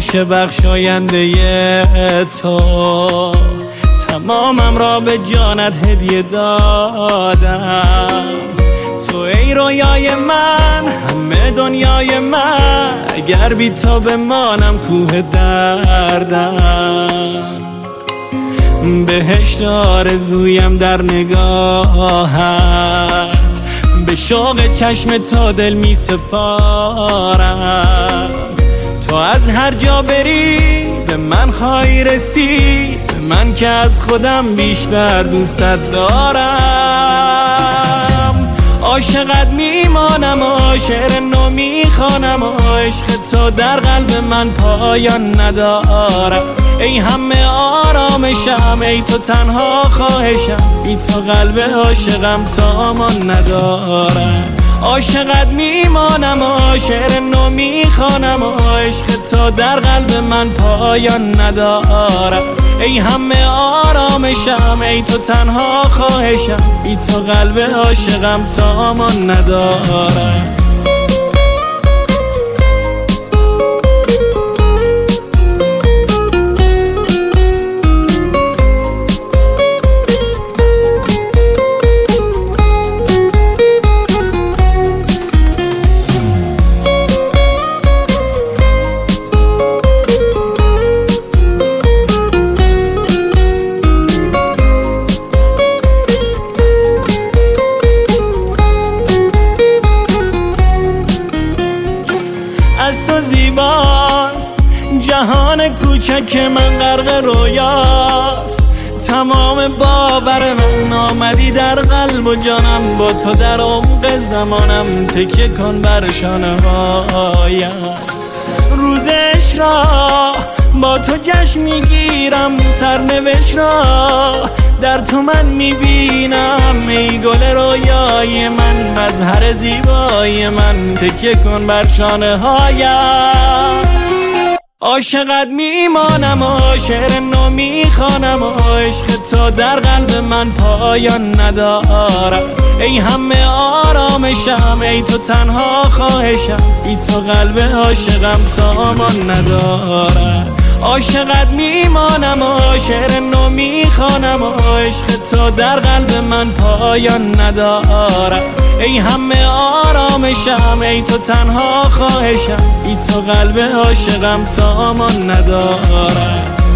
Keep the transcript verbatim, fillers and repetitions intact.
باشه بخشاینده تو، تمامم را به جانت هدیه دادم. تو ای رویای من، همه دنیای من، اگر بی تو بمانم کوه دردم. بهشت آرزویم در نگاهت، به شوق چشم تو دل می سپارم. تو از هر جا بری به من خواهی رسید، من که از خودم بیشتر دوستت دارم. عاشقت میمانم و شعر نو میخوانم و عشق تو در قلب من پایان ندارم. ای همه آرامشم، ای تو تنها خواهشم، بی تو قلب عاشقم سامان ندارم. عاشقت میمانم و شعر نو میخوانم و عشق تو در قلب من پایان ندارم. ای همه آرامشم، ای تو تنها خواهشم، بی تو قلب عاشقم سامان ندارم. از تو زیباست جهان کوچک من، غرق رویاست تمام باور من. آمدی در قلب و جانم، با تو در عمق زمانم، تکیه کن بر شانه هایم. روز عشق با تو جشن میگیرم، سرنوشت را در تو من میبینم. ای گل رویای من، مظهر زیبای من، تکیه کن بر شانه هایم. عاشقت میمانم و شعر نو میخوانم و عشق تو در قلب من پایان ندارم. ای همه آرامشم، ای تو تنها خواهشم، بی تو قلب عاشقم سامان ندارم. عاشقت میمانم و شعر نو میخوانم و عشق تو در قلب من پایان ندارم. ای همه آرامشم، ای تو تنها خواهشم، بی تو قلب عاشقم سامان ندارم.